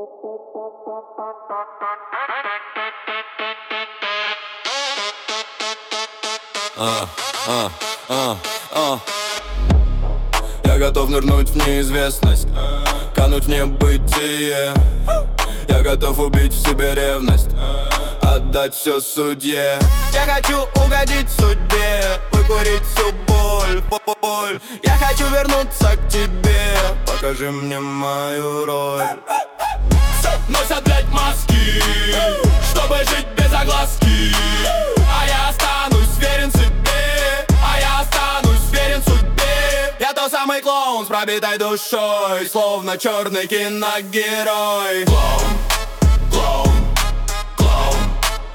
Я готов нырнуть в неизвестность, кануть в небытие. Я готов убить в себе ревность, отдать все судье. Я хочу угодить судьбе, выкурить всю боль. Я хочу вернуться к тебе, покажи мне мою роль. Носят, блядь, маски, чтобы жить без огласки. А я останусь верен себе, а я останусь верен судьбе. Я тот самый клоун с пробитой душой, словно черный киногерой. Клоун, клоун, клоун,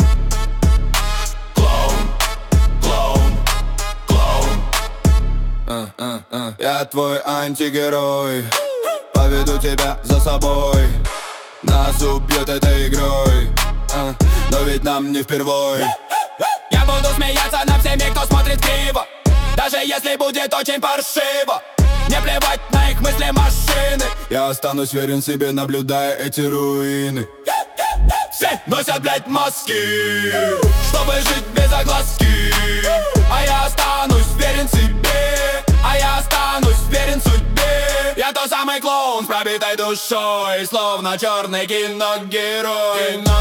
клоун, клоун, клоун. Я твой антигерой, поведу тебя за собой. Нас убьют этой игрой, но ведь нам не впервой. Я буду смеяться над всеми, кто смотрит криво, даже если будет очень паршиво. Не плевать на их мысли машины. Я останусь верен себе, наблюдая эти руины. Все носят, блядь, маски, чтобы жить без огласки. А я останусь верен себе, а я останусь верен судьбе. Я тот самый клоун с пробитой душой, словно черный киногерой.